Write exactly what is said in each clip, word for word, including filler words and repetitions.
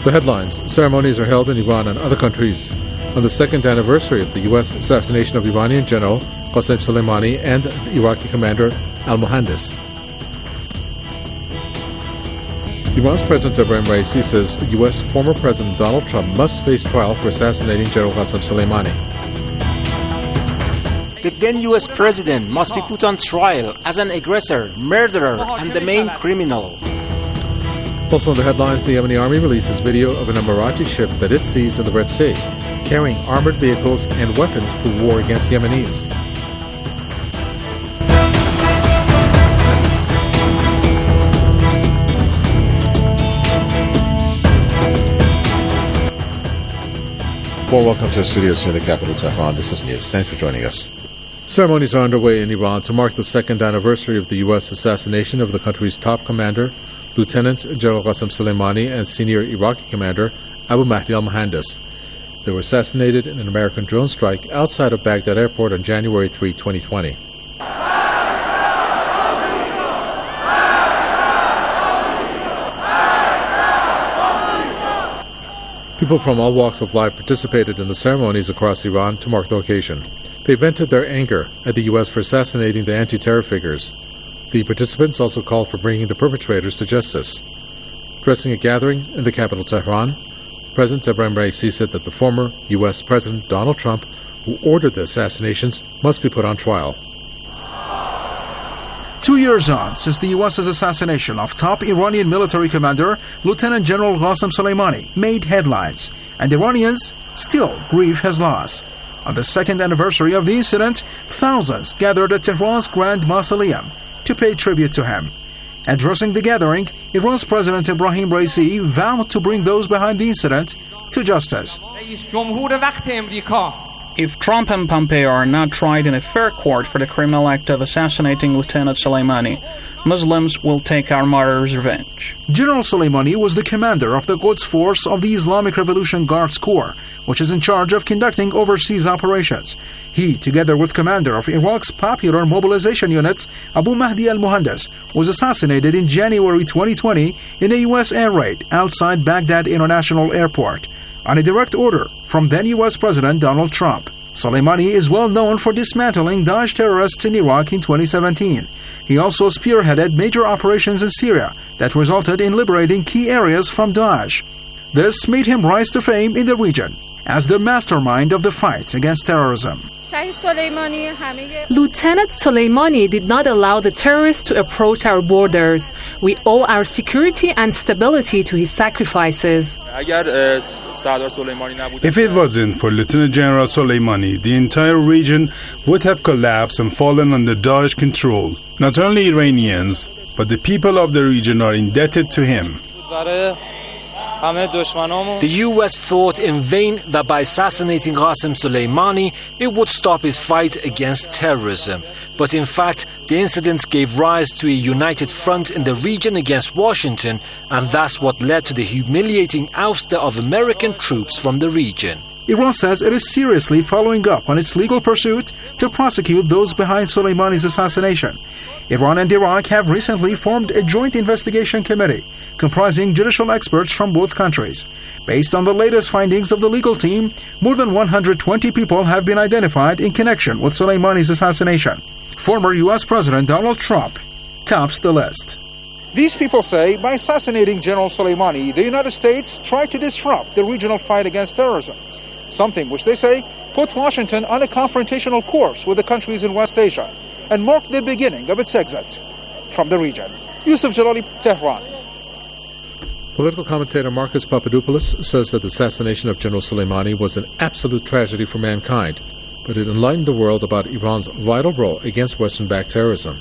The headlines. Ceremonies are held in Iran and other countries on the second anniversary of the U S assassination of Iranian General Qasem Soleimani and the Iraqi commander al-Mohandes. Iran's President Ebrahim Raisi says U S former President Donald Trump must face trial for assassinating General Qasem Soleimani. The then U S President must be put on trial as an aggressor, murderer, and the main criminal. Also in the headlines, the Yemeni army releases video of an Emirati ship that it seized in the Red Sea, carrying armored vehicles and weapons for war against Yemenis. Well, welcome to our studios here in the capital, Tehran. This is Muse. Thanks for joining us. Ceremonies are underway in Iran to mark the second anniversary of the U S assassination of the country's top commander, Lieutenant General Qasem Soleimani, and senior Iraqi commander Abu Mahdi al-Mohandes. They were assassinated in an American drone strike outside of Baghdad airport on January third, twenty twenty. People from all walks of life participated in the ceremonies across Iran to mark the occasion. They vented their anger at the U S for assassinating the anti-terror figures. The participants also called for bringing the perpetrators to justice. Addressing a gathering in the capital, Tehran, President Ebrahim Raisi said that the former U S President Donald Trump, who ordered the assassinations, must be put on trial. Two years on since the U S's assassination of top Iranian military commander Lieutenant General Qasem Soleimani made headlines, and Iranians still grieve his loss. On the second anniversary of the incident, thousands gathered at Tehran's Grand Mausoleum to pay tribute to him. Addressing the gathering, Iran's President Ebrahim Raisi vowed to bring those behind the incident to justice. If Trump and Pompeo are not tried in a fair court for the criminal act of assassinating Lieutenant Soleimani, Muslims will take our martyrs' revenge. General Soleimani was the commander of the Quds Force of the Islamic Revolution Guards Corps, which is in charge of conducting overseas operations. He, together with commander of Iraq's popular mobilization units, Abu Mahdi al-Mohandes, was assassinated in January twenty twenty in a U S air raid outside Baghdad International Airport, on a direct order from then U S President Donald Trump. Soleimani is well known for dismantling Daesh terrorists in Iraq in twenty seventeen. He also spearheaded major operations in Syria that resulted in liberating key areas from Daesh. This made him rise to fame in the region as the mastermind of the fight against terrorism. Lieutenant Soleimani did not allow the terrorists to approach our borders. We owe our security and stability to his sacrifices. If it wasn't for Lieutenant General Soleimani, the entire region would have collapsed and fallen under Daesh control. Not only Iranians, but the people of the region are indebted to him. The U S thought in vain that by assassinating Qasem Soleimani, it would stop his fight against terrorism. But in fact, the incident gave rise to a united front in the region against Washington, and that's what led to the humiliating ouster of American troops from the region. Iran says it is seriously following up on its legal pursuit to prosecute those behind Soleimani's assassination. Iran and Iraq have recently formed a joint investigation committee comprising judicial experts from both countries. Based on the latest findings of the legal team, more than one hundred twenty people have been identified in connection with Soleimani's assassination. Former U S President Donald Trump tops the list. These people say by assassinating General Soleimani, the United States tried to disrupt the regional fight against terrorism, something which they say put Washington on a confrontational course with the countries in West Asia and marked the beginning of its exit from the region. Yusuf Jalali, Tehran. Political commentator Marcus Papadopoulos says that the assassination of General Soleimani was an absolute tragedy for mankind, but it enlightened the world about Iran's vital role against Western-backed terrorism.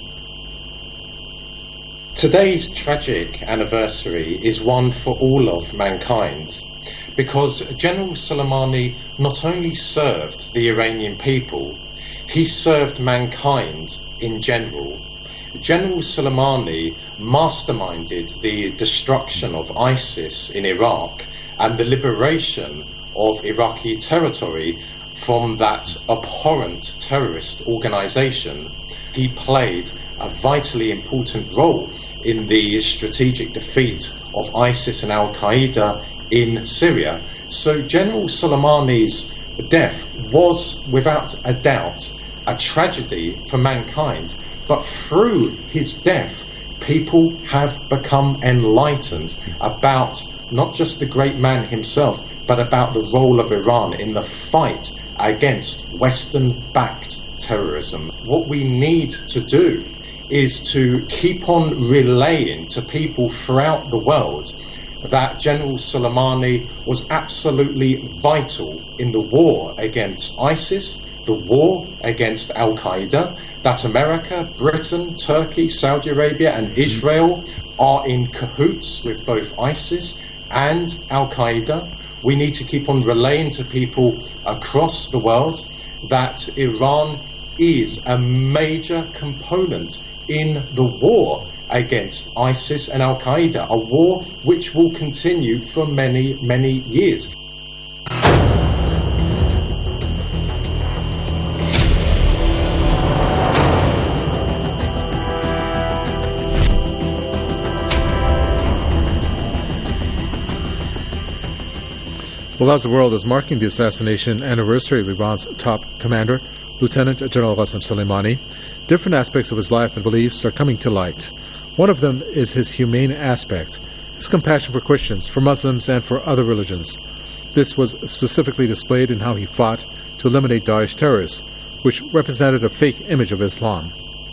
Today's tragic anniversary is one for all of mankind, because General Soleimani not only served the Iranian people, he served mankind in general. General Soleimani masterminded the destruction of ISIS in Iraq and the liberation of Iraqi territory from that abhorrent terrorist organization. He played a vitally important role in the strategic defeat of ISIS and Al-Qaeda in Syria. So General Soleimani's death was, without a doubt, a tragedy for mankind. But through his death, people have become enlightened about not just the great man himself, but about the role of Iran in the fight against Western-backed terrorism. What we need to do is to keep on relaying to people throughout the world that General Soleimani was absolutely vital in the war against ISIS, the war against Al-Qaeda, that America, Britain, Turkey, Saudi Arabia and Israel are in cahoots with both ISIS and Al-Qaeda. We need to keep on relaying to people across the world that Iran is a major component in the war against ISIS and Al-Qaeda, a war which will continue for many, many years. Well, as the world is marking the assassination anniversary of Iran's top commander, Lieutenant General Qasem Soleimani, different aspects of his life and beliefs are coming to light. One of them is his humane aspect, his compassion for Christians, for Muslims, and for other religions. This was specifically displayed in how he fought to eliminate Daesh terrorists, which represented a fake image of Islam.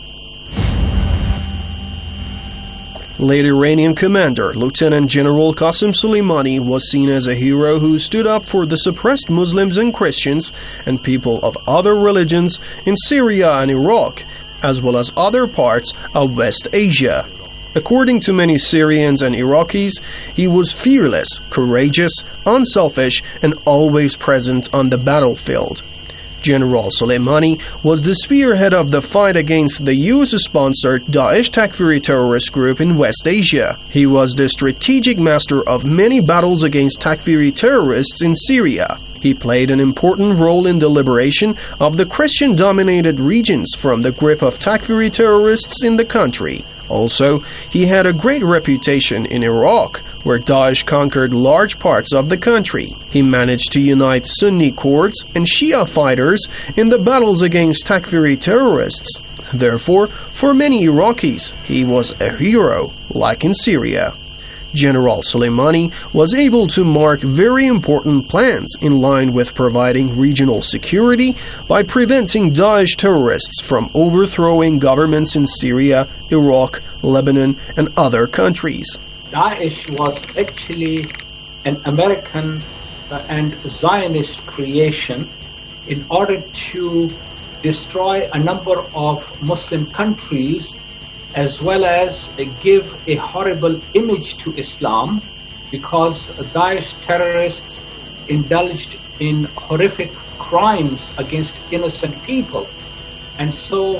Late Iranian commander Lieutenant General Qasem Soleimani was seen as a hero who stood up for the suppressed Muslims and Christians and people of other religions in Syria and Iraq, as well as other parts of West Asia. According to many Syrians and Iraqis, he was fearless, courageous, unselfish, and always present on the battlefield. General Soleimani was the spearhead of the fight against the U S-sponsored Daesh Takfiri terrorist group in West Asia. He was the strategic master of many battles against Takfiri terrorists in Syria. He played an important role in the liberation of the Christian-dominated regions from the grip of Takfiri terrorists in the country. Also, he had a great reputation in Iraq, where Daesh conquered large parts of the country. He managed to unite Sunni Kurds and Shia fighters in the battles against Takfiri terrorists. Therefore, for many Iraqis, he was a hero, like in Syria. General Soleimani was able to mark very important plans in line with providing regional security by preventing Daesh terrorists from overthrowing governments in Syria, Iraq, Lebanon, and other countries. Daesh was actually an American uh, and Zionist creation in order to destroy a number of Muslim countries, as well as uh, give a horrible image to Islam, because Daesh terrorists indulged in horrific crimes against innocent people. And so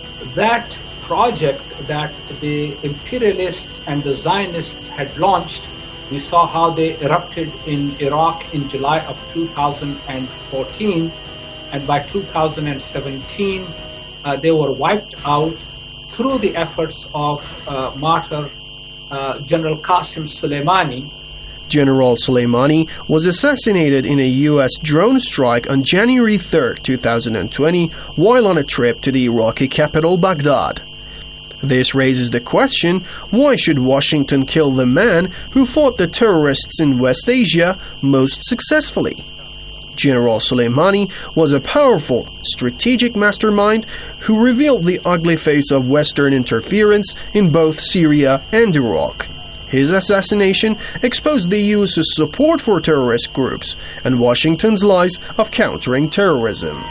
that project that the imperialists and the Zionists had launched, we saw how they erupted in Iraq in July of two thousand fourteen, and by two thousand seventeen uh, they were wiped out through the efforts of uh, martyr uh, General Qasem Soleimani. General Soleimani was assassinated in a U S drone strike on January third, two thousand twenty, while on a trip to the Iraqi capital, Baghdad. This raises the question, why should Washington kill the man who fought the terrorists in West Asia most successfully? General Soleimani was a powerful, strategic mastermind who revealed the ugly face of Western interference in both Syria and Iraq. His assassination exposed the U S's support for terrorist groups and Washington's lies of countering terrorism.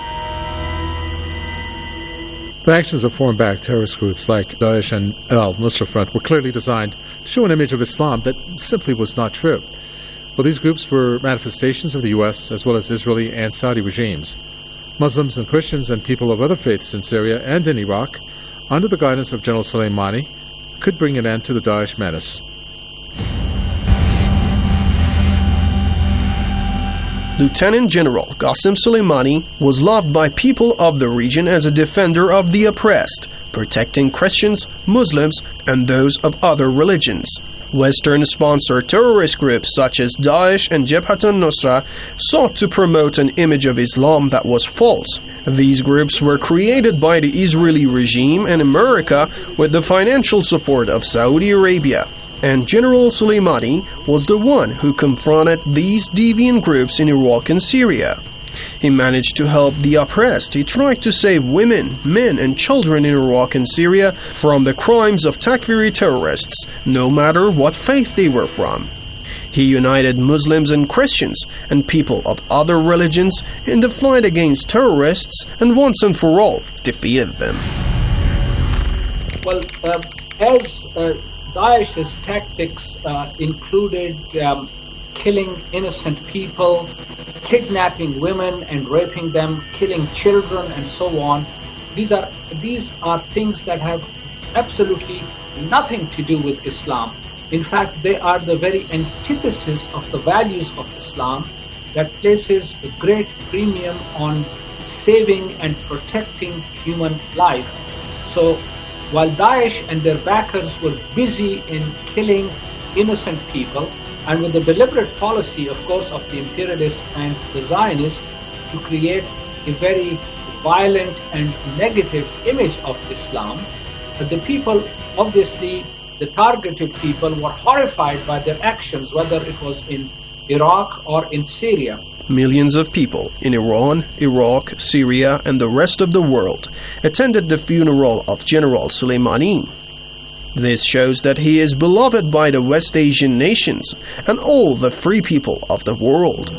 The actions of foreign-backed terrorist groups like Daesh and al-Nusra Front were clearly designed to show an image of Islam that simply was not true. Well, these groups were manifestations of the U S as well as Israeli and Saudi regimes. Muslims and Christians and people of other faiths in Syria and in Iraq, under the guidance of General Soleimani, could bring an end to the Daesh menace. Lieutenant General Qasem Soleimani was loved by people of the region as a defender of the oppressed, protecting Christians, Muslims, and those of other religions. Western-sponsored terrorist groups such as Daesh and Jabhat al-Nusra sought to promote an image of Islam that was false. These groups were created by the Israeli regime and America with the financial support of Saudi Arabia. And General Soleimani was the one who confronted these deviant groups in Iraq and Syria. He managed to help the oppressed. He tried to save women, men, and children in Iraq and Syria from the crimes of Takfiri terrorists, no matter what faith they were from. He united Muslims and Christians and people of other religions in the fight against terrorists and once and for all defeated them. Well, uh, as uh, Daesh's tactics uh, included um, killing innocent people, kidnapping women and raping them, killing children and so on. These are these are things that have absolutely nothing to do with Islam. In fact, they are the very antithesis of the values of Islam that places a great premium on saving and protecting human life. So while Daesh and their backers were busy in killing innocent people, and with the deliberate policy, of course, of the imperialists and the Zionists to create a very violent and negative image of Islam, but the people, obviously, the targeted people were horrified by their actions, whether it was in Iraq or in Syria. Millions of people in Iran, Iraq, Syria, and the rest of the world attended the funeral of General Soleimani. This shows that he is beloved by the West Asian nations and all the free people of the world.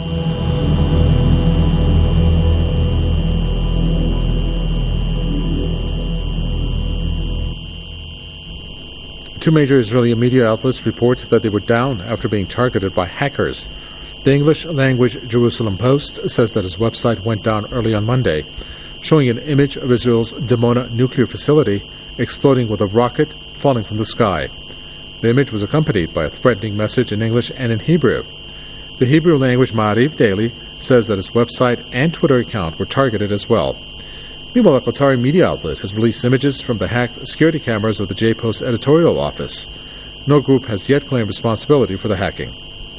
Two major Israeli media outlets report that they were down after being targeted by hackers. The English-language Jerusalem Post says that its website went down early on Monday, showing an image of Israel's Dimona nuclear facility exploding with a rocket falling from the sky. The image was accompanied by a threatening message in English and in Hebrew. The Hebrew-language Ma'ariv Daily says that its website and Twitter account were targeted as well. Meanwhile, a Qatari media outlet has released images from the hacked security cameras of the J-Post editorial office. No group has yet claimed responsibility for the hacking.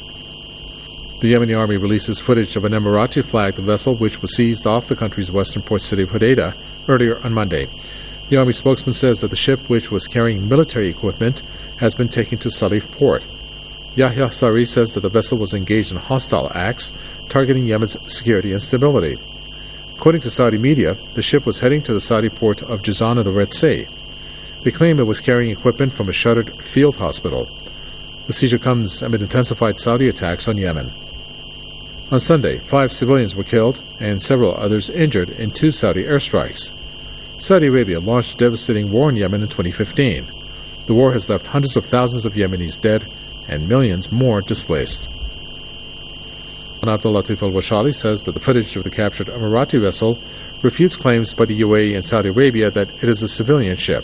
The Yemeni army releases footage of an Emirati-flagged vessel which was seized off the country's western port city of Hodeidah earlier on Monday. The army spokesman says that the ship, which was carrying military equipment, has been taken to Salif port. Yahya Sari says that the vessel was engaged in hostile acts targeting Yemen's security and stability. According to Saudi media, the ship was heading to the Saudi port of Jazan in the Red Sea. They claim it was carrying equipment from a shuttered field hospital. The seizure comes amid intensified Saudi attacks on Yemen. On Sunday, five civilians were killed and several others injured in two Saudi airstrikes. Saudi Arabia launched a devastating war in Yemen in twenty fifteen. The war has left hundreds of thousands of Yemenis dead and millions more displaced. And Abdul Latif al-Washali says that the footage of the captured Emirati vessel refutes claims by the U A E and Saudi Arabia that it is a civilian ship.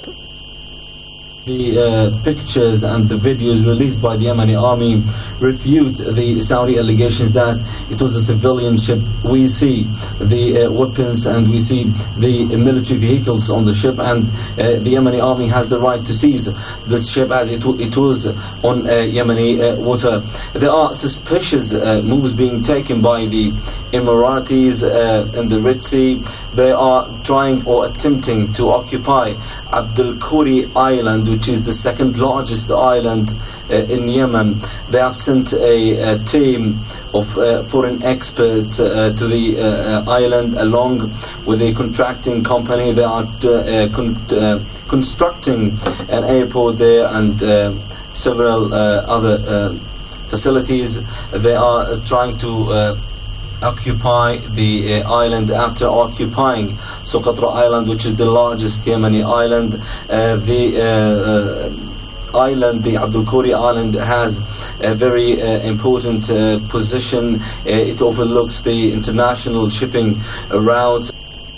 The uh, pictures and the videos released by the Yemeni army refute the Saudi allegations that it was a civilian ship. We see the uh, weapons and we see the military vehicles on the ship, and uh, the Yemeni army has the right to seize this ship as it, it was on uh, Yemeni uh, water. There are suspicious uh, moves being taken by the Emiratis uh, in the Red Sea. They are trying or attempting to occupy Abdul Khuri Island, which is the second largest island uh, in Yemen. They have sent a, a team of uh, foreign experts uh, to the uh, island along with a contracting company. They are uh, con- uh, constructing an airport there and uh, several uh, other uh, facilities. They are trying to uh, occupy the uh, island after occupying Socotra Island, which is the largest Yemeni island. Uh, the uh, uh, island, the Abdul Khuri Island, has a very uh, important uh, position. Uh, it overlooks the international shipping routes.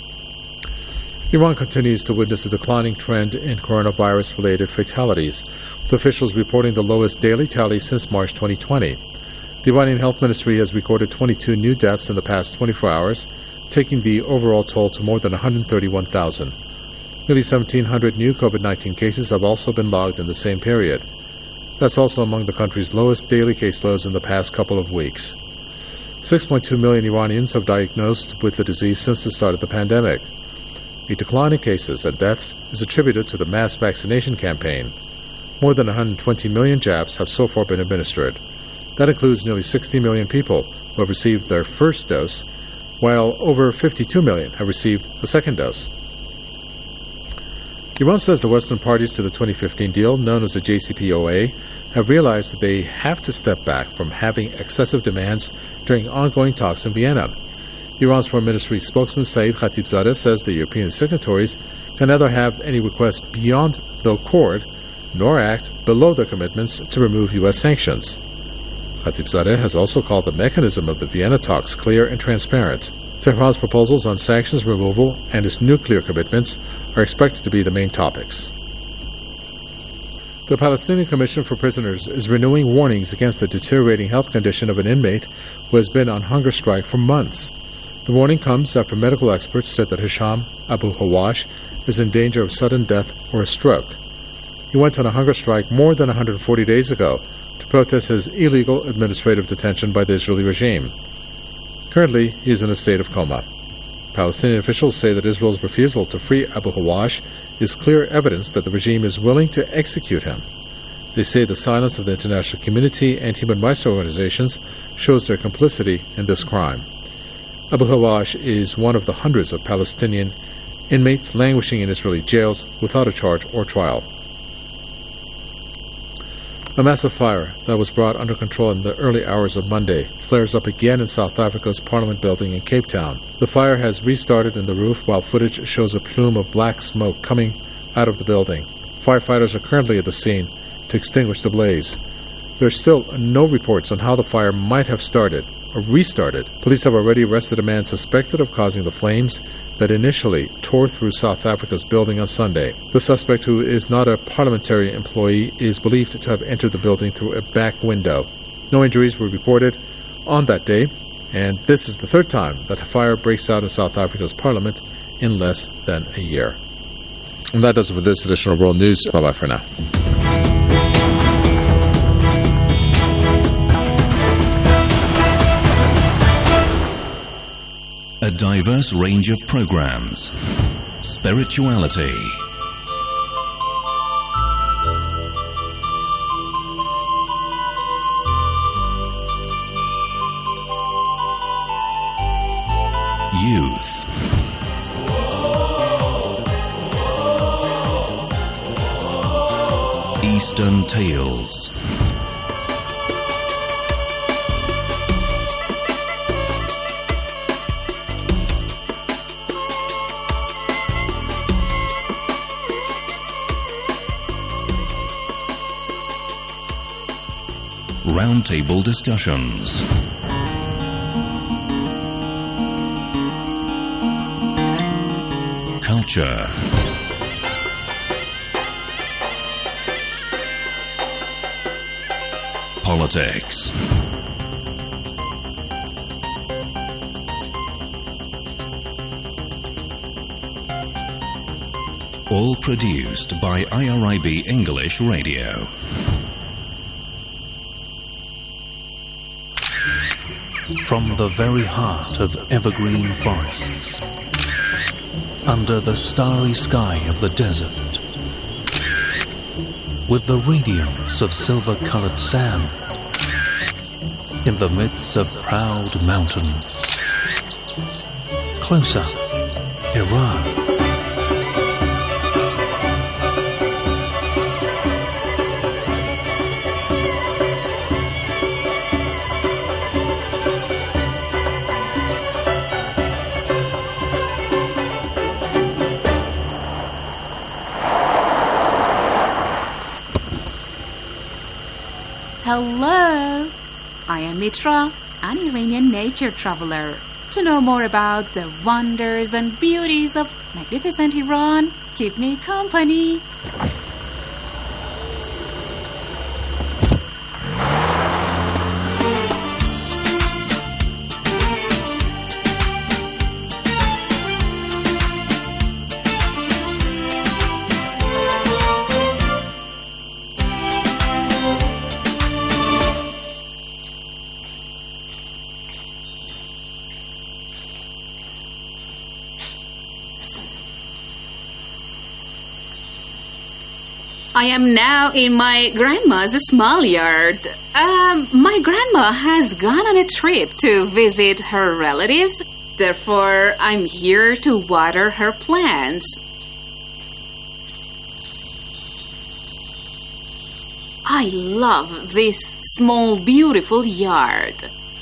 Iran continues to witness a declining trend in coronavirus-related fatalities, with officials reporting the lowest daily tally since March twenty twenty. The Iranian Health Ministry has recorded twenty-two new deaths in the past twenty-four hours, taking the overall toll to more than one hundred thirty-one thousand. Nearly seventeen hundred new COVID nineteen cases have also been logged in the same period. That's also among the country's lowest daily caseloads in the past couple of weeks. six point two million Iranians have diagnosed with the disease since the start of the pandemic. A decline in cases and deaths is attributed to the mass vaccination campaign. More than one hundred twenty million jabs have so far been administered. That includes nearly sixty million people who have received their first dose, while over fifty-two million have received the second dose. Iran says the Western parties to the twenty fifteen deal, known as the J C P O A, have realized that they have to step back from having excessive demands during ongoing talks in Vienna. Iran's Foreign Ministry spokesman Saeed Khatibzadeh says the European signatories can neither have any requests beyond the accord nor act below their commitments to remove U S sanctions. Khatibzadeh has also called the mechanism of the Vienna talks clear and transparent. Tehran's proposals on sanctions removal and its nuclear commitments are expected to be the main topics. The Palestinian Commission for Prisoners is renewing warnings against the deteriorating health condition of an inmate who has been on hunger strike for months. The warning comes after medical experts said that Hisham Abu Hawash is in danger of sudden death or a stroke. He went on a hunger strike more than one hundred forty days ago to protest his illegal administrative detention by the Israeli regime. Currently, he is in a state of coma. Palestinian officials say that Israel's refusal to free Abu Hawash is clear evidence that the regime is willing to execute him. They say the silence of the international community and human rights organizations shows their complicity in this crime. Abu Hawash is one of the hundreds of Palestinian inmates languishing in Israeli jails without a charge or trial. A massive fire that was brought under control in the early hours of Monday flares up again in South Africa's Parliament building in Cape Town. The fire has restarted in the roof while footage shows a plume of black smoke coming out of the building. Firefighters are currently at the scene to extinguish the blaze. There are still no reports on how the fire might have started or restarted. Police have already arrested a man suspected of causing the flames that initially tore through South Africa's building on Sunday. The suspect, who is not a parliamentary employee, is believed to have entered the building through a back window. No injuries were reported on that day, and this is the third time that a fire breaks out in South Africa's parliament in less than a year. And that does it for this edition of World News. Bye-bye for now. A diverse range of programs. Spirituality. Youth. Eastern Tales. Roundtable discussions. Culture. Politics. All produced by I R I B English Radio. From the very heart of evergreen forests, under the starry sky of the desert, with the radiance of silver-colored sand, in the midst of proud mountains, close up, Iran. Hello, I am Mitra, an Iranian nature traveler. To know more about the wonders and beauties of magnificent Iran, keep me company. I am now in my grandma's small yard. Um, my grandma has gone on a trip to visit her relatives. Therefore, I'm here to water her plants. I love this small, beautiful yard.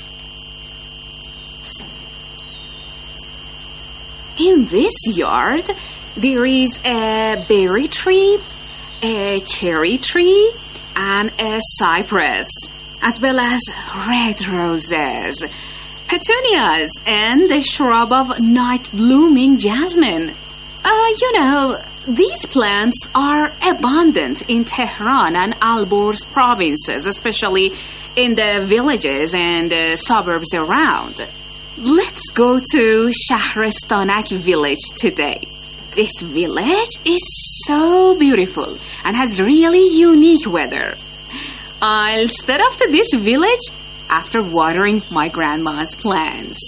In this yard, there is a berry tree, a cherry tree, and a cypress, as well as red roses, petunias, and a shrub of night-blooming jasmine. Uh, you know, these plants are abundant in Tehran and Alborz provinces, especially in the villages and uh, suburbs around. Let's go to Shahristanak village today. This village is so beautiful and has really unique weather. I'll start off to this village after watering my grandma's plants.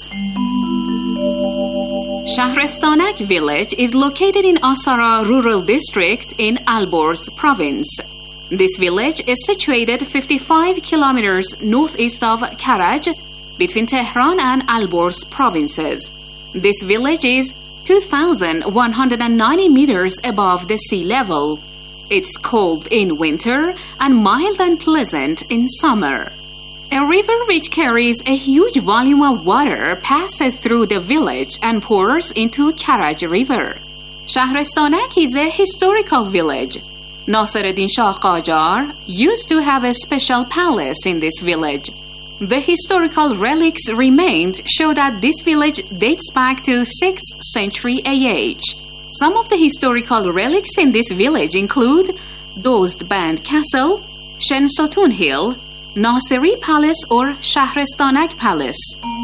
Shahristanak village is located in Asara rural district in Alborz province. This village is situated fifty-five kilometers northeast of Karaj, between Tehran and Alborz provinces. This village is two thousand one hundred ninety meters above the sea level. It's cold in winter and mild and pleasant in summer. A river which carries a huge volume of water passes through the village and pours into Karaj River. Shahristanak is a historical village. Nasiruddin Shah Qajar used to have a special palace in this village. The historical relics remained show that this village dates back to sixth century A H. Some of the historical relics in this village include Dozdband Castle, Shensotun Hill, Nasiri Palace or Shahristanak Palace.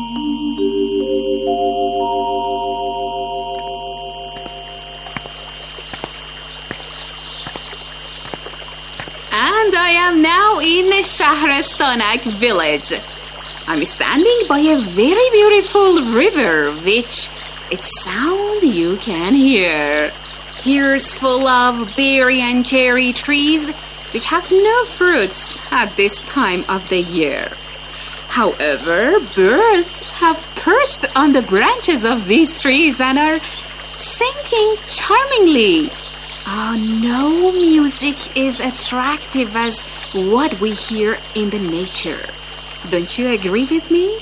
And I am now in Shahristanak village. I'm standing by a very beautiful river, which its sound you can hear. Here's full of berry and cherry trees, which have no fruits at this time of the year. However, birds have perched on the branches of these trees and are singing charmingly. Oh, no music is attractive as what we hear in the nature. Don't you agree with me?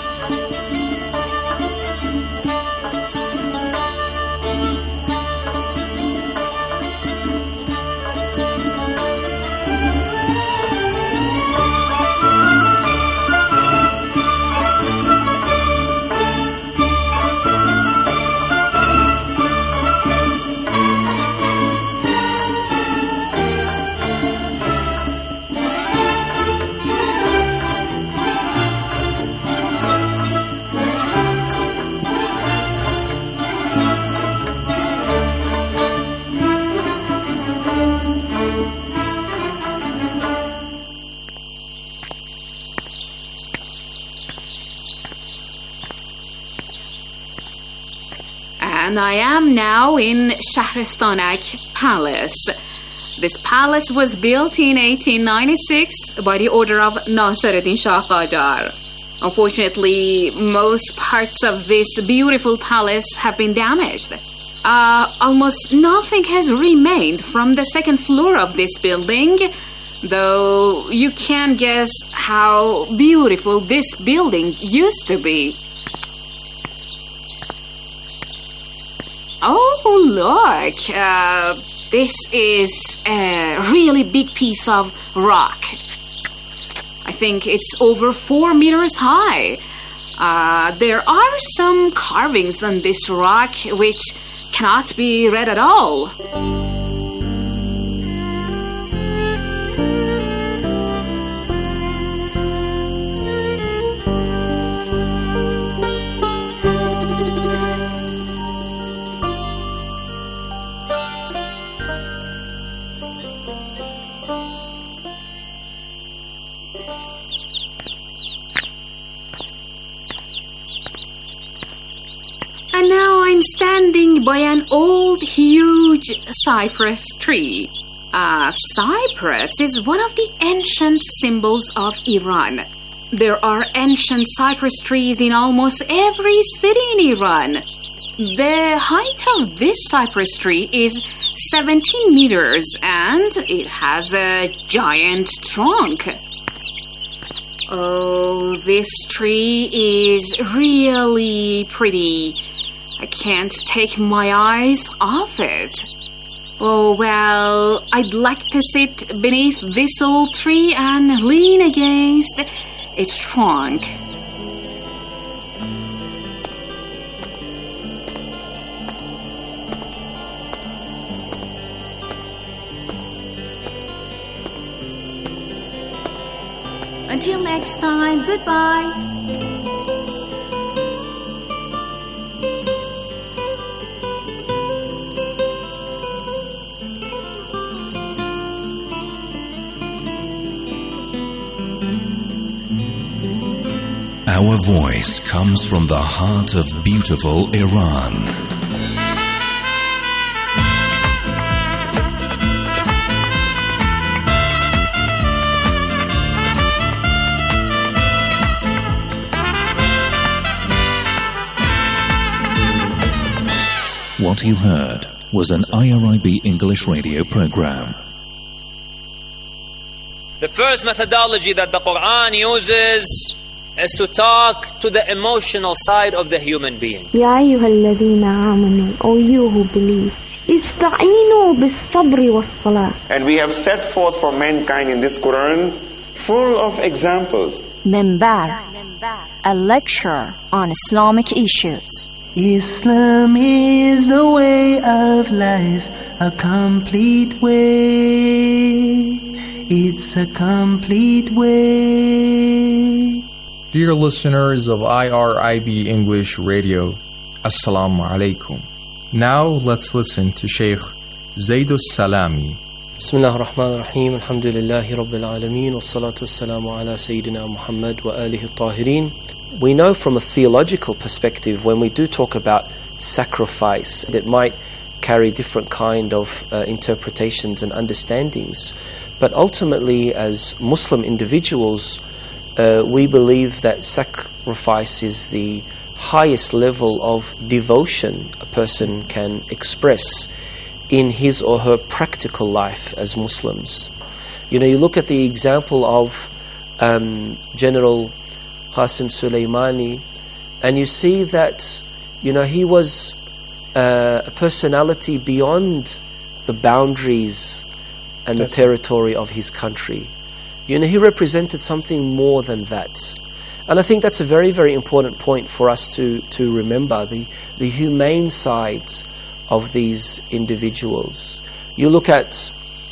And I am now in Shahristanak Palace. This palace was built in eighteen ninety-six by the order of Nasiruddin Shah Qajar. Unfortunately, most parts of this beautiful palace have been damaged. Uh, almost nothing has remained from the second floor of this building, though you can guess how beautiful this building used to be. Oh, look, uh, this is a really big piece of rock. I think it's over four meters high. Uh, there are some carvings on this rock which cannot be read at all. And now I'm standing by an old, huge cypress tree. Uh, cypress is one of the ancient symbols of Iran. There are ancient cypress trees in almost every city in Iran. The height of this cypress tree is seventeen meters and it has a giant trunk. Oh, this tree is really pretty. I can't take my eyes off it. Oh, well, I'd like to sit beneath this old tree and lean against its trunk. Until next time, goodbye. Our voice comes from the heart of beautiful Iran. What you heard was an I R I B English radio program. The first methodology that the Quran uses is to talk to the emotional side of the human being. يا أيها الذين آمنوا, O you who believe, استعينوا بالصبر والصلاة. And we have set forth for mankind in this Quran full of examples. Minbar, a lecture on Islamic issues. Islam is a way of life, a complete way. It's a complete way. Dear listeners of I R I B English Radio, Assalamu alaikum. Now let's listen to Sheikh Zaidus Salami. Bismillah ar-Rahman ar-Rahim, alhamdulillahi rabbil alameen, wassalatu wassalamu ala Sayyidina Muhammad wa alihi tahirin. We know from a theological perspective, when we do talk about sacrifice, it might carry different kind of uh, interpretations and understandings. But ultimately, as Muslim individuals, uh, we believe that sacrifice is the highest level of devotion a person can express in his or her practical life as Muslims. You know, you look at the example of um, General Qasim Soleimani, and you see that, you know, he was uh, a personality beyond the boundaries and the territory of his country. You know, he represented something more than that. And I think that's a very, very important point for us to, to remember, the, the humane side of these individuals. You look at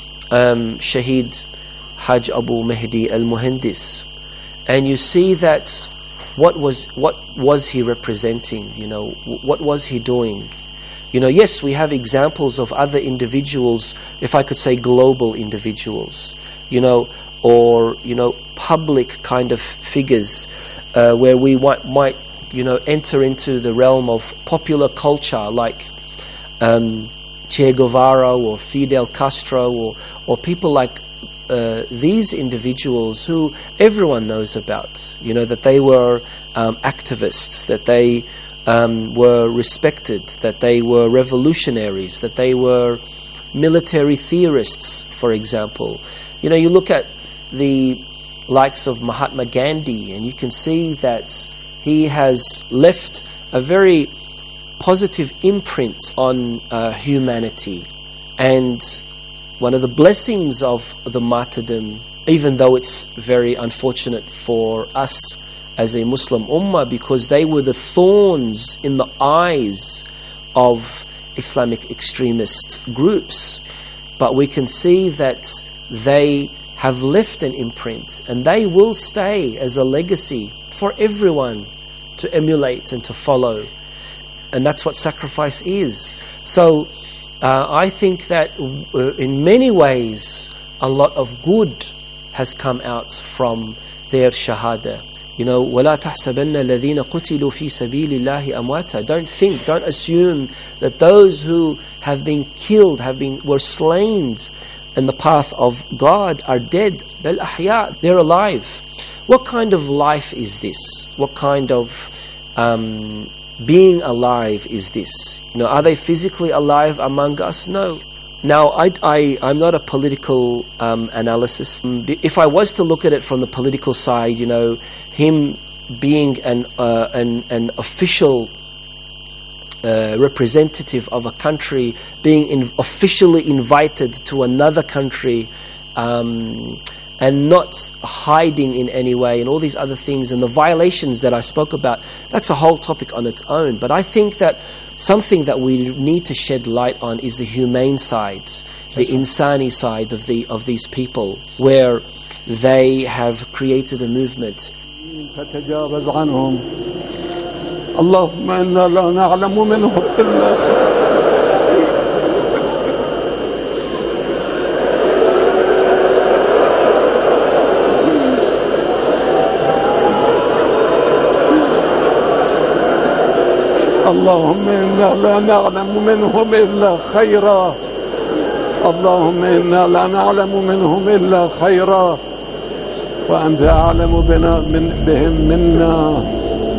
um, Shaheed Hajj Abu Mahdi al-Muhandis, and you see that what was what was he representing? You know, what was he doing? You know, yes, we have examples of other individuals, if I could say global individuals, you know, or, you know, public kind of figures uh, where we might, might, you know, enter into the realm of popular culture like um, Che Guevara or Fidel Castro or, or people like uh, these individuals who everyone knows about, you know, that they were um, activists, that they Um, were respected, that they were revolutionaries, that they were military theorists, for example. You know, you look at the likes of Mahatma Gandhi, and you can see that he has left a very positive imprint on uh, humanity. And one of the blessings of the martyrdom, even though it's very unfortunate for us as a Muslim ummah, because they were the thorns in the eyes of Islamic extremist groups. But we can see that they have left an imprint, and they will stay as a legacy for everyone to emulate and to follow. And that's what sacrifice is. So uh, I think that uh, in many ways a lot of good has come out from their shahada. You know, وَلَا تَحْسَبَنَّ الَّذِينَ قُتِلُوا فِي سَبِيلِ اللَّهِ أَمْوَاتًا. Don't think, don't assume that those who have been killed, have been, were slain in the path of God are dead. Bal ahya, they're alive. What kind of life is this? What kind of um, being alive is this? You know, are they physically alive among us? No. Now, I, I, I'm not a political um, analyst. If I was to look at it from the political side, you know, him being an uh, an, an official uh, representative of a country, being in, officially invited to another country, um, and not hiding in any way, and all these other things, and the violations that I spoke about, that's a whole topic on its own. But I think that something that we need to shed light on is the humane sides, the insani side of the of these people, where they have created a movement. فتجاوز عنهم اللهم إنا لا نعلم منهم إلا اللهم إنا لا نعلم منهم إلا خيرا اللهم إنا لا نعلم منهم إلا خيرا وأنت أعلم بنا من بهم منا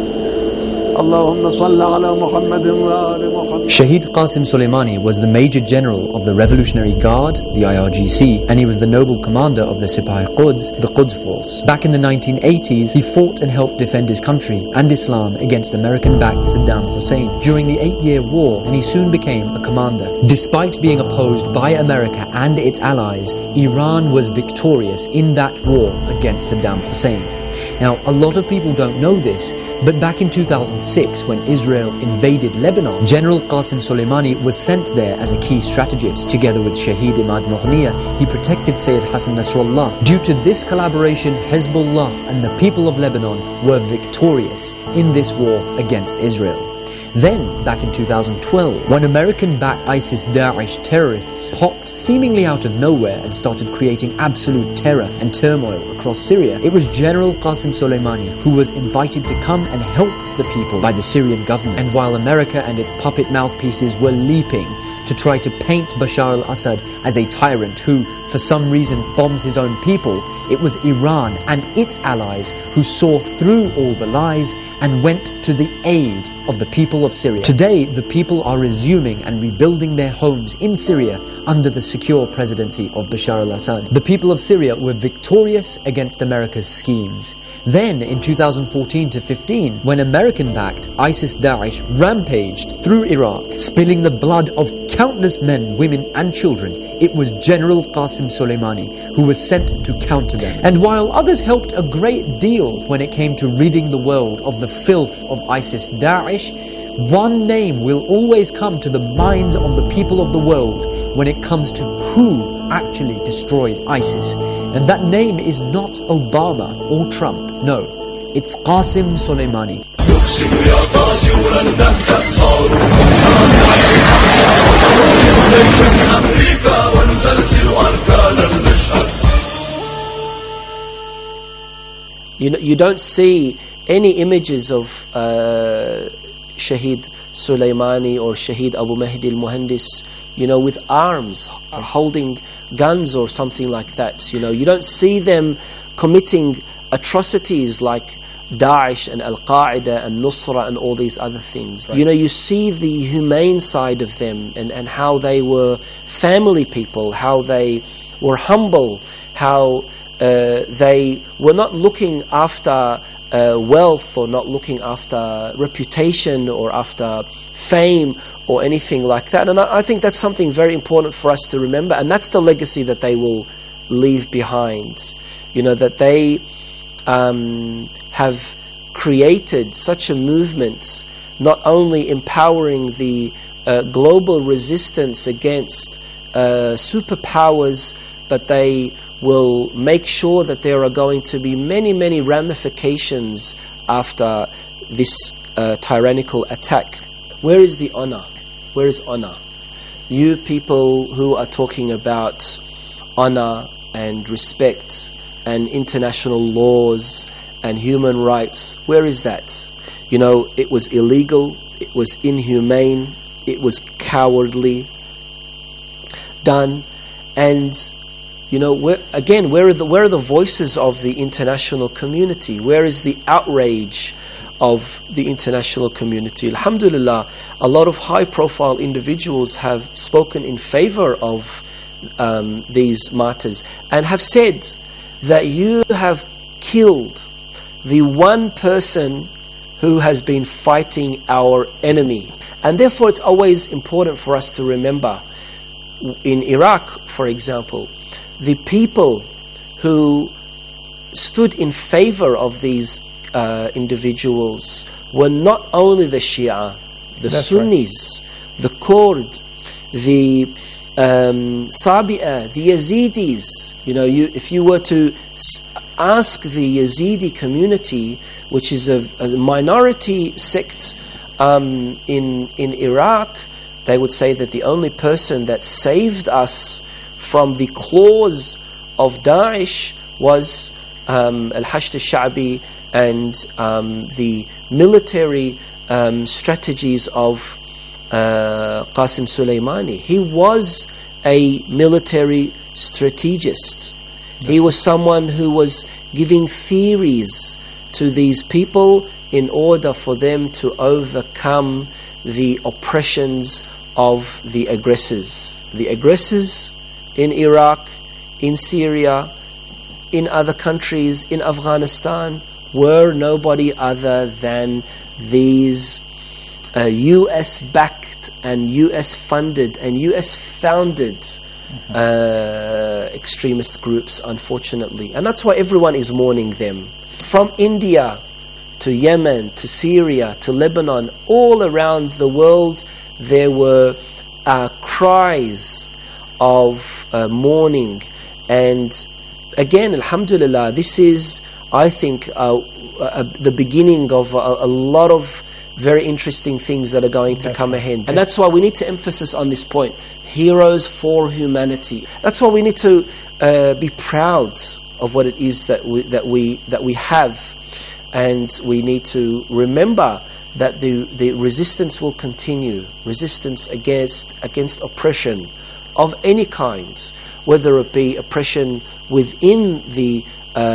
اللهم صل على محمد وآل محمد. Shahid Qasim Soleimani was the Major General of the Revolutionary Guard, the I R G C, and he was the Noble Commander of the Sipahi Quds, the Quds Force. Back in the nineteen eighties, he fought and helped defend his country and Islam against American-backed Saddam Hussein during the Eight-Year War, and he soon became a commander. Despite being opposed by America and its allies, Iran was victorious in that war against Saddam Hussein. Now, a lot of people don't know this, but back in two thousand six, when Israel invaded Lebanon, General Qasim Soleimani was sent there as a key strategist. Together with Shahid Imad Mughniya, he protected Sayyid Hassan Nasrallah. Due to this collaboration, Hezbollah and the people of Lebanon were victorious in this war against Israel. Then, back in two thousand twelve, when American-backed ISIS-Daesh terrorists popped seemingly out of nowhere and started creating absolute terror and turmoil across Syria, it was General Qasim Soleimani who was invited to come and help the people by the Syrian government. And while America and its puppet mouthpieces were leaping to try to paint Bashar al-Assad as a tyrant who, for some reason, bombs his own people, it was Iran and its allies who saw through all the lies and went to the aid of the people of Syria. Today, the people are resuming and rebuilding their homes in Syria under the secure presidency of Bashar al-Assad. The people of Syria were victorious against America's schemes. Then, in two thousand fourteen to fifteen, when American-backed ISIS-Daesh rampaged through Iraq, spilling the blood of countless men, women and children, it was General Qasim Soleimani who was sent to counter them. And while others helped a great deal when it came to ridding the world of the filth of ISIS-Daesh, one name will always come to the minds of the people of the world when it comes to who actually destroyed ISIS. And that name is not Obama or Trump. No, it's Qasim Soleimani. You know, you don't see any images of uh, Shahid Soleimani or Shahid Abu Mahdi al-Muhandis, you know, with arms or holding guns or something like that. You know, you don't see them committing atrocities like Daesh and Al-Qaeda and Nusra and all these other things. Right. You know, you see the humane side of them and, and how they were family people, how they were humble, how uh, they were not looking after uh, wealth or not looking after reputation or after fame or anything like that. And I, I think that's something very important for us to remember, and that's the legacy that they will leave behind. You know, that they um, have created such a movement, not only empowering the uh, global resistance against uh, superpowers, but they will make sure that there are going to be many, many ramifications after this uh, tyrannical attack. Where is the honor? Where is honor? You people who are talking about honor and respect and international laws and human rights, where is that? You know, it was illegal, it was inhumane, it was cowardly done, and You know, where, again, where are the where are the voices of the international community? Where is the outrage of the international community? Alhamdulillah, a lot of high-profile individuals have spoken in favor of um, these martyrs and have said that you have killed the one person who has been fighting our enemy. And therefore it's always important for us to remember, in Iraq, for example, the people who stood in favor of these uh, individuals were not only the Shia, the That's Sunnis, right. the Kurd, the um, Sabi'a, the Yazidis. You know, you if you were to ask the Yazidi community, which is a, a minority sect um, in in Iraq, they would say that the only person that saved us from the claws of Daesh was um, Al-Hashd al-Sha'bi and um, the military um, strategies of uh, Qasim Soleimani. He was a military strategist. He was someone who was giving theories to these people in order for them to overcome the oppressions of the aggressors. The aggressors in Iraq, in Syria, in other countries, in Afghanistan, were nobody other than these uh, U S-backed and U S-funded and U S-founded mm-hmm. uh, extremist groups, unfortunately. And that's why everyone is mourning them. From India to Yemen, to Syria, to Lebanon, all around the world, there were uh, cries of uh, mourning. And again, alhamdulillah, this is, I think, uh, uh, the beginning of a, a lot of very interesting things that are going to that's come right. ahead. And that's why we need to emphasize on this point. Heroes for humanity. That's why we need to uh, be proud of what it is that we, that we, that we have. And we need to remember that the, the resistance will continue. Resistance against against oppression of any kind, whether it be oppression within the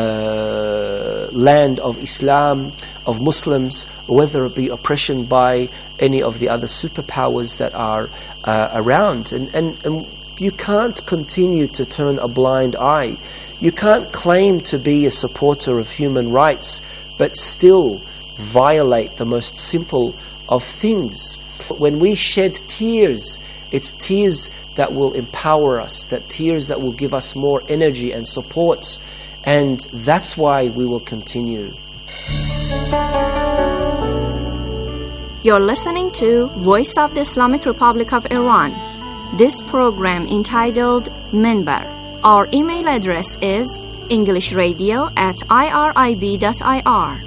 uh, land of Islam, of Muslims, or whether it be oppression by any of the other superpowers that are uh, around. And, and, and you can't continue to turn a blind eye. You can't claim to be a supporter of human rights, but still violate the most simple of things. When we shed tears, it's tears that will empower us, that tears that will give us more energy and support. And that's why we will continue. You're listening to Voice of the Islamic Republic of Iran. This program entitled Minbar. Our email address is englishradio at irib dot I R.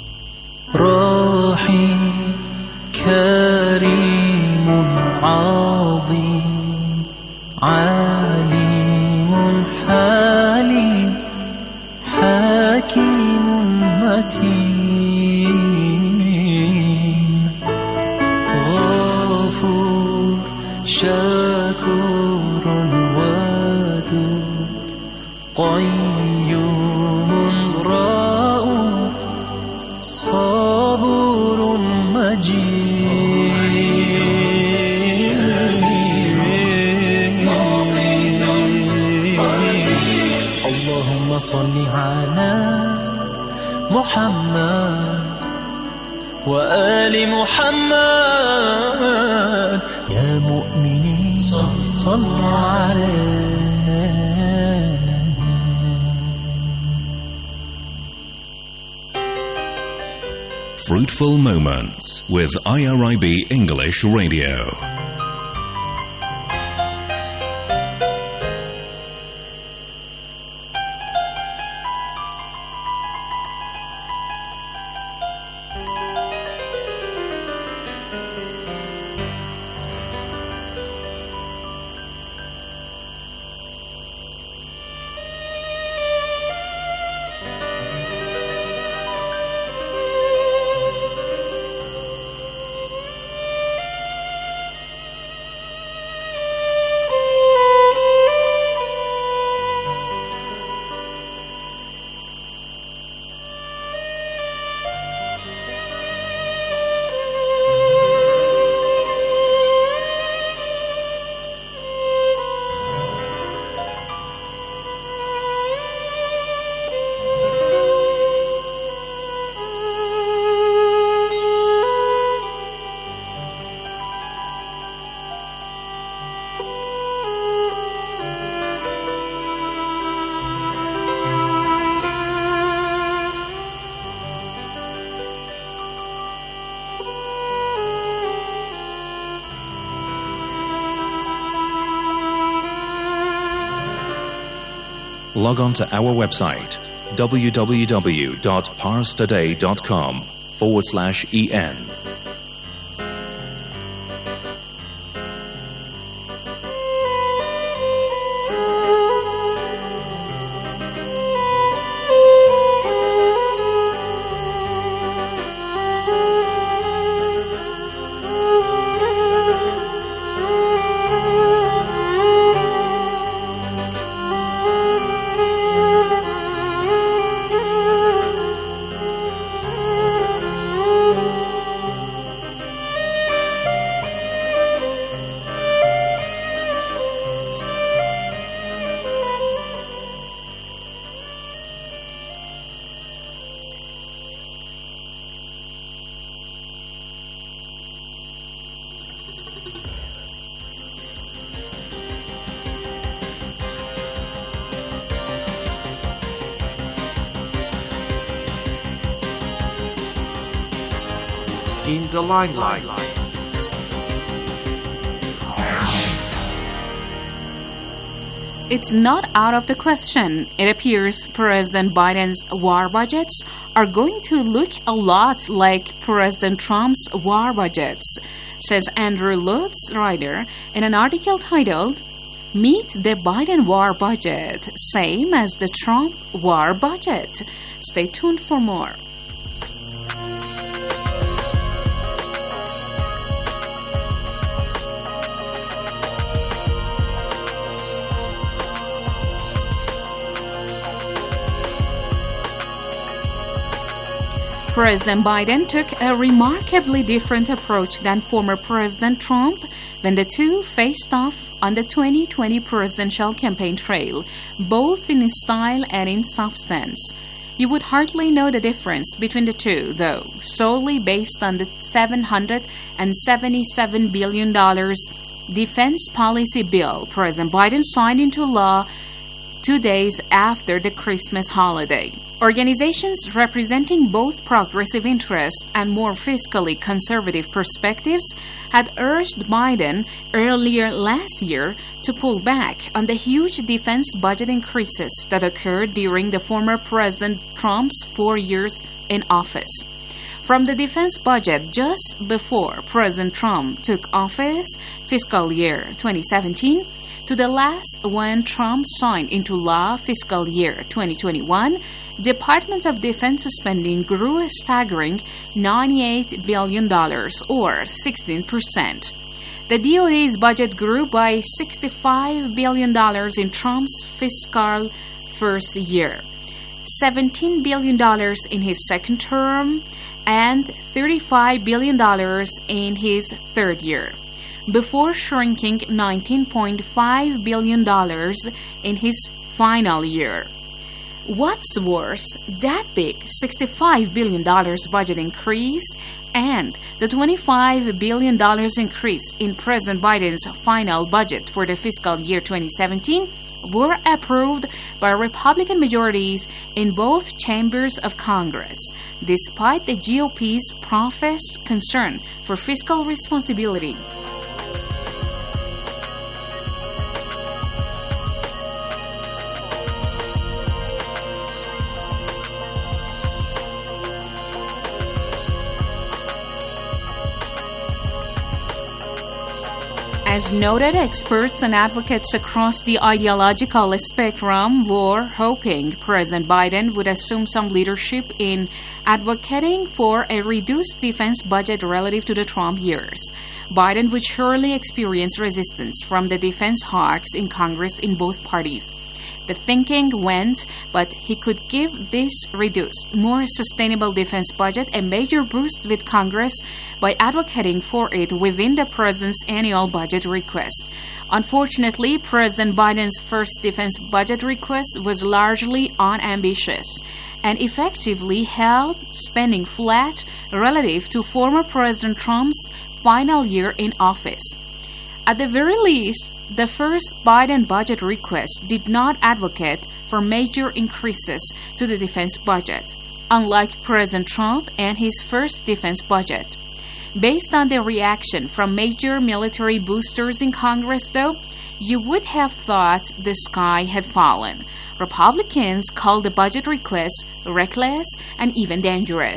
رحيم كريم عظيم عليم حليم حكيم متين غفور شكور ودود قيوم رؤوف صبور مجيد اللهم صل على محمد وآل محمد يا مؤمنين صلوا عليه. Fruitful Moments with I R I B English Radio. log on to our website www.parstoday.com forward slash en. In the limelight. It's not out of the question. It appears President Biden's war budgets are going to look a lot like President Trump's war budgets, says Andrew Lutz, writer, in an article titled, Meet the Biden war budget, same as the Trump war budget. Stay tuned for more. President Biden took a remarkably different approach than former President Trump when the two faced off on the twenty twenty presidential campaign trail, both in style and in substance. You would hardly know the difference between the two, though, solely based on the seven hundred seventy-seven billion dollars defense policy bill President Biden signed into law two days after the Christmas holiday. Organizations representing both progressive interests and more fiscally conservative perspectives had urged Biden earlier last year to pull back on the huge defense budget increases that occurred during the former President Trump's four years in office. From the defense budget just before President Trump took office, fiscal year twenty seventeen, to the last one Trump signed into law, fiscal year twenty twenty-one, Department of Defense spending grew a staggering ninety-eight billion dollars, or sixteen percent. The D O A's budget grew by sixty-five billion dollars in Trump's fiscal first year, seventeen billion dollars in his second term, and thirty-five billion dollars in his third year, before shrinking nineteen point five billion dollars in his final year. What's worse, that big sixty-five billion dollars budget increase and the twenty-five billion dollars increase in President Biden's final budget for the fiscal year twenty seventeen were approved by Republican majorities in both chambers of Congress, despite the G O P's professed concern for fiscal responsibility. As noted, experts and advocates across the ideological spectrum were hoping President Biden would assume some leadership in advocating for a reduced defense budget relative to the Trump years. Biden would surely experience resistance from the defense hawks in Congress in both parties. The thinking went, but he could give this reduced, more sustainable defense budget a major boost with Congress by advocating for it within the president's annual budget request. Unfortunately, President Biden's first defense budget request was largely unambitious and effectively held spending flat relative to former President Trump's final year in office. At the very least, the first Biden budget request did not advocate for major increases to the defense budget, unlike President Trump and his first defense budget. Based on the reaction from major military boosters in Congress, though, you would have thought the sky had fallen. Republicans called the budget request reckless and even dangerous.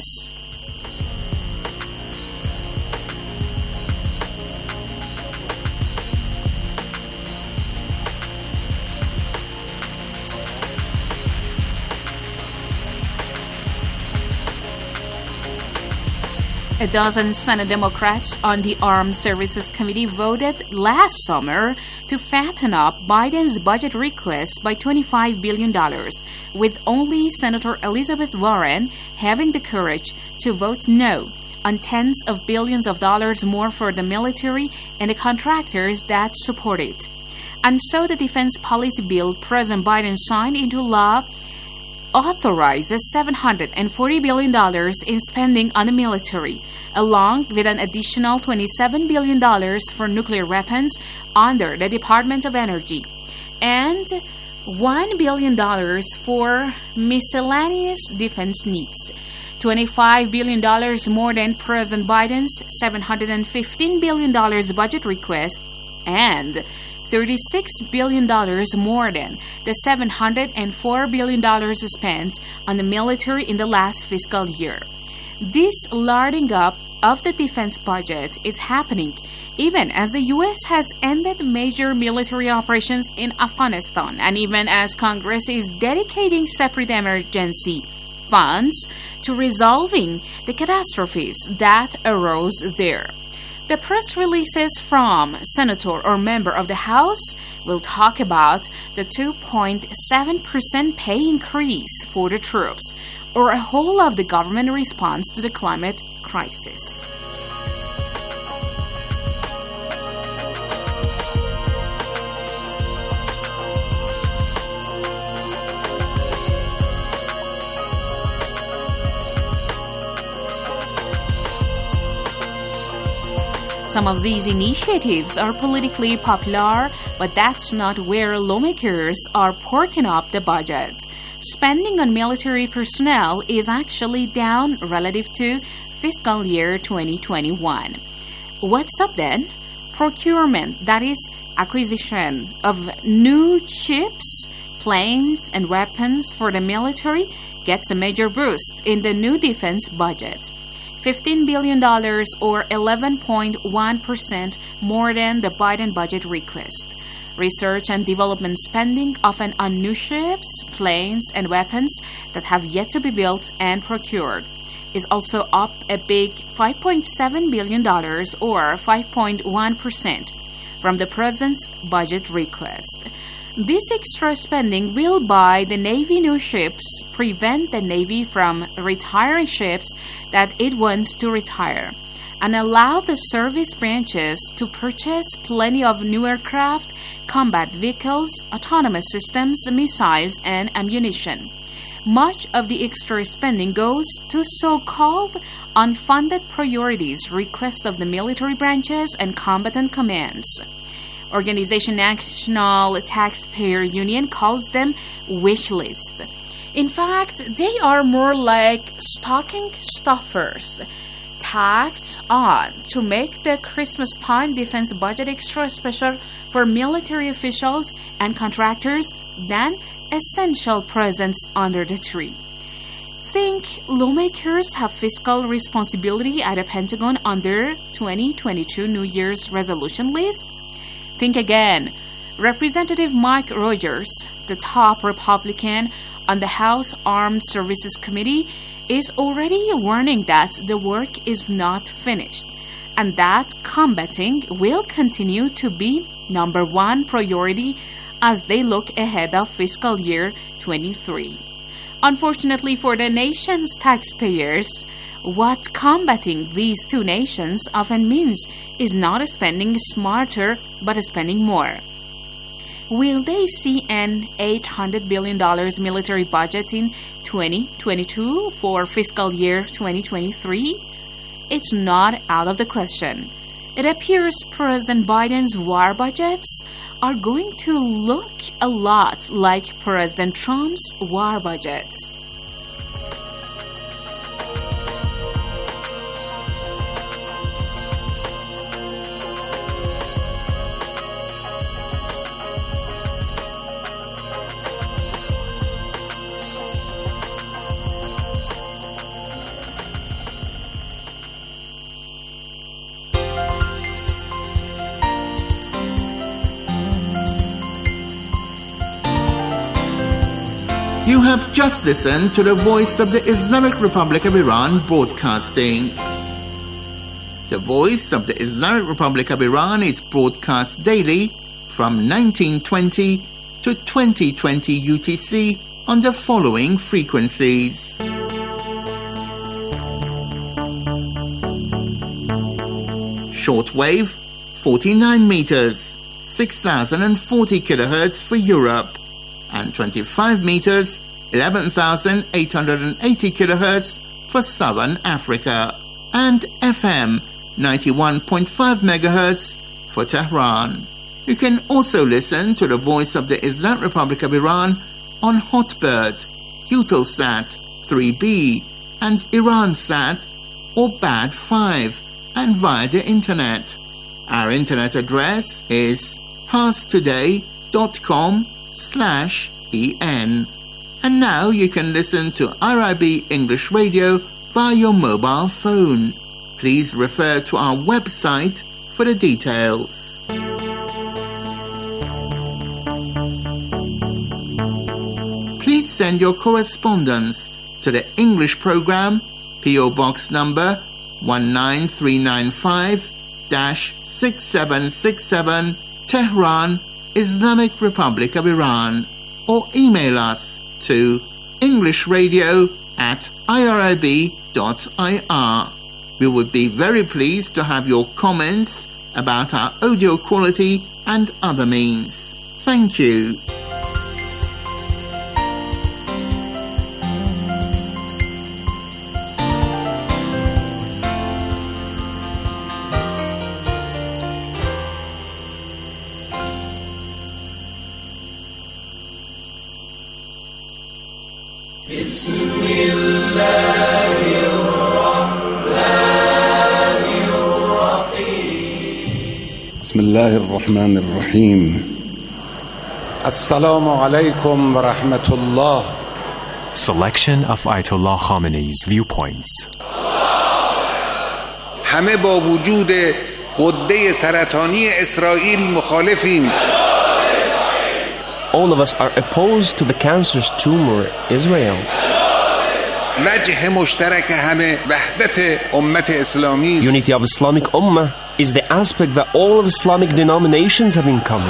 A dozen Senate Democrats on the Armed Services Committee voted last summer to fatten up Biden's budget request by twenty-five billion dollars, with only Senator Elizabeth Warren having the courage to vote no on tens of billions of dollars more for the military and the contractors that support it. And so the defense policy bill President Biden signed into law authorizes seven hundred forty billion dollars in spending on the military, along with an additional twenty-seven billion dollars for nuclear weapons under the Department of Energy, and one billion dollars for miscellaneous defense needs, twenty-five billion dollars more than President Biden's seven hundred fifteen billion dollars budget request, and thirty-six billion dollars more than the seven hundred four billion dollars spent on the military in the last fiscal year. This larding up of the defense budget is happening even as the U S has ended major military operations in Afghanistan, and even as Congress is dedicating separate emergency funds to resolving the catastrophes that arose there. The press releases from Senator or member of the House will talk about the two point seven percent pay increase for the troops, or a whole of the government response to the climate crisis. Some of these initiatives are politically popular, but that's not where lawmakers are porking up the budget. Spending on military personnel is actually down relative to fiscal year twenty twenty-one. What's up then? Procurement, that is, acquisition of new ships, planes, and weapons for the military, gets a major boost in the new defense budget. fifteen billion dollars or eleven point one percent more than the Biden budget request. Research and development spending, often on new ships, planes, and weapons that have yet to be built and procured, is also up a big five point seven billion dollars or five point one percent from the president's budget request. This extra spending will buy the Navy new ships, prevent the Navy from retiring ships that it wants to retire, and allow the service branches to purchase plenty of new aircraft, combat vehicles, autonomous systems, missiles, and ammunition. Much of the extra spending goes to so-called unfunded priorities, requests of the military branches and combatant commands. Organization National Taxpayer Union calls them wish list. In fact, they are more like stocking stuffers tacked on to make the Christmas time defense budget extra special for military officials and contractors than essential presents under the tree. Think lawmakers have fiscal responsibility at the Pentagon on their twenty twenty-two New Year's resolution list? Think again. Representative Mike Rogers, the top Republican on the House Armed Services Committee, is already warning that the work is not finished and that combating will continue to be number one priority as they look ahead of fiscal year twenty-three. Unfortunately for the nation's taxpayers, what combating these two nations often means is not spending smarter, but spending more. Will they see an eight hundred billion dollars military budget in twenty twenty-two for fiscal year twenty twenty-three? It's not out of the question. It appears President Biden's war budgets are going to look a lot like President Trump's war budgets. You have just listened to the Voice of the Islamic Republic of Iran broadcasting. The Voice of the Islamic Republic of Iran is broadcast daily from nineteen twenty to twenty twenty U T C on the following frequencies. Shortwave, forty-nine meters, six thousand forty kilohertz for Europe, and twenty-five meters, eleven thousand eight hundred eighty kilohertz for Southern Africa, and F M, ninety-one point five megahertz for Tehran. You can also listen to the Voice of the Islamic Republic of Iran on Hotbird, Eutelsat three B, and Iransat or B A D five, and via the internet. Our internet address is parstoday.com slash en. And now you can listen to R I B English Radio via your mobile phone. Please refer to our website for the details. Please send your correspondence to the English program, P O Box number one nine three nine five, six seven six seven, Tehran, Islamic Republic of Iran, or email us to englishradio at irib dot I R. We would be very pleased to have your comments about our audio quality and other means. Thank you. بسم الله الرحمن الرحيم السلام عليكم ورحمة الله. Selection of Ayatollah Khamenei's viewpoints. همه با وجود غده سرطانی اسرائیل مخالفیم. All of us are opposed to the cancerous tumor Israel. وجه مشترک همه وحدت امت اسلامی. Unity of Islamic Ummah is the aspect that all of Islamic denominations have in common.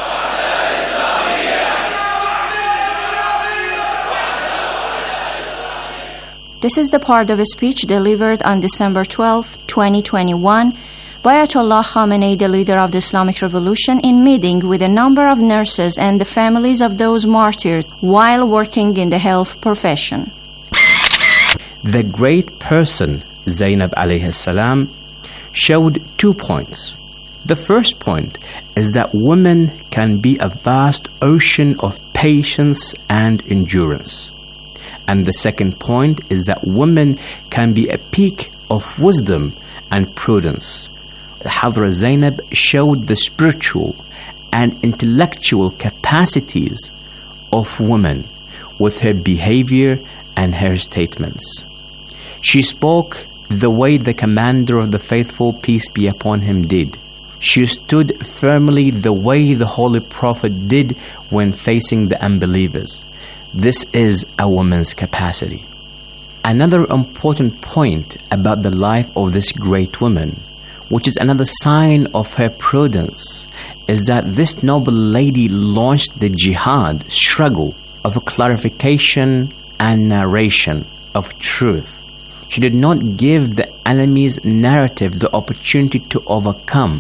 This is the part of a speech delivered on December twelfth, twenty twenty-one by Ayatollah Khamenei, the leader of the Islamic Revolution, in meeting with a number of nurses and the families of those martyred while working in the health profession. The great person, Zainab alayhi salam, showed two points. The first point is that women can be a vast ocean of patience and endurance. And the second point is that women can be a peak of wisdom and prudence. Hadra Zainab showed the spiritual and intellectual capacities of women with her behavior and her statements. She spoke the way the commander of the faithful, peace be upon him, did. She stood firmly the way the Holy Prophet did when facing the unbelievers. This is a woman's capacity. Another important point about the life of this great woman, which is another sign of her prudence, is that this noble lady launched the jihad struggle of clarification and narration of truth. She did not give the enemy's narrative the opportunity to overcome.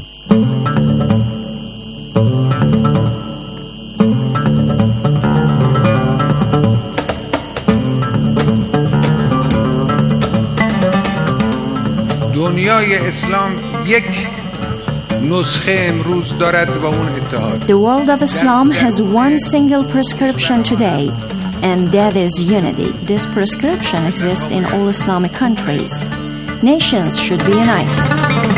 دنیای اسلام یک نسخه امروز دارد و اون اتحاد. The world of Islam has one single prescription today, and that is unity. This prescription exists in all Islamic countries. Nations should be united.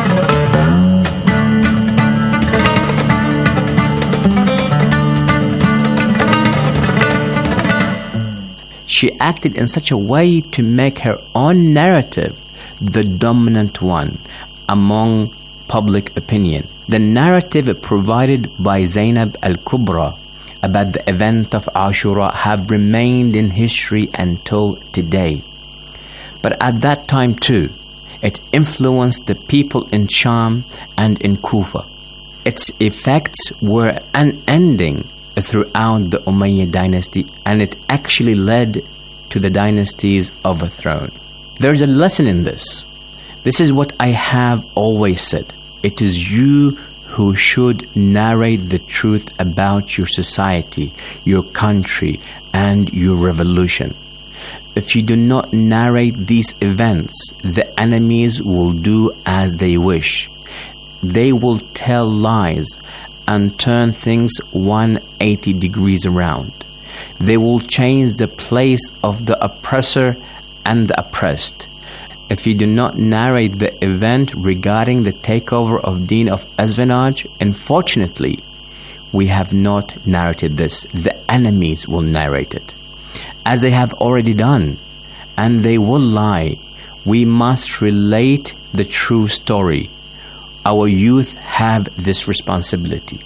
She acted in such a way to make her own narrative the dominant one among public opinion. The narrative provided by Zainab al-Kubra, about the event of Ashura have remained in history until today. But at that time too, it influenced the people in Sham and in Kufa. Its effects were unending throughout the Umayyad dynasty, and it actually led to the dynasty's overthrow. There's a lesson in this. This is what I have always said. It is you who should narrate the truth about your society, your country, and your revolution. If you do not narrate these events, the enemies will do as they wish. They will tell lies and turn things one hundred eighty degrees around. They will change the place of the oppressor and the oppressed. If you do not narrate the event regarding the takeover of Deen of Espionage, unfortunately, we have not narrated this. The enemies will narrate it, as they have already done, and they will lie. We must relate the true story. Our youth have this responsibility.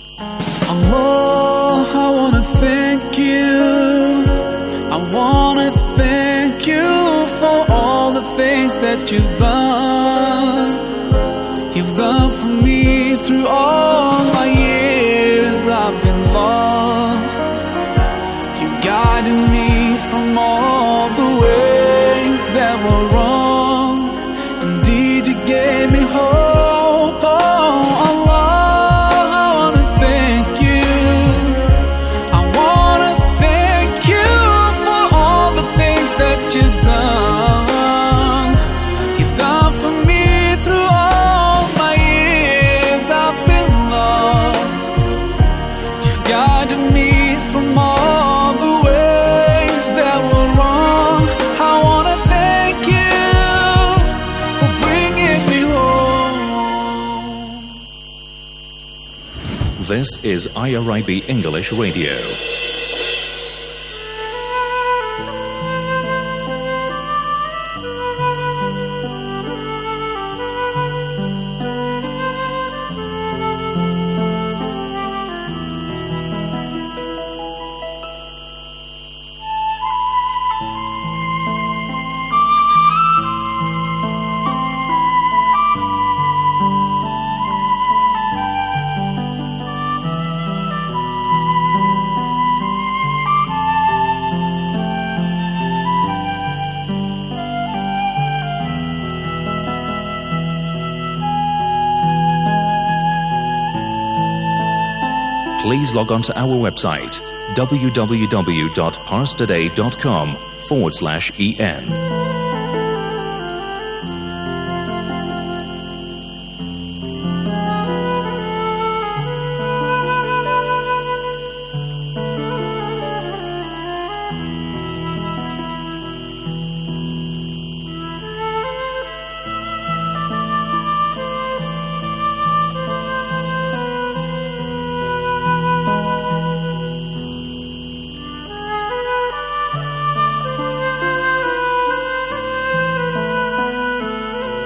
Allah, I want to thank you. I want to thank you for all the things that you've done. You've done for me through all my years I've been lost. You guided me from all the ways that were wrong. Indeed, you gave me hope. Oh, Allah, I want to thank you. I want to thank you for all the things that you've done. You've done for me through all my years I've been lost. You've guided me from all the ways that were wrong. I want to thank you for bringing me home. This is I R I B English Radio. Please log on to our website w w w dot parstoday dot com forward slash en.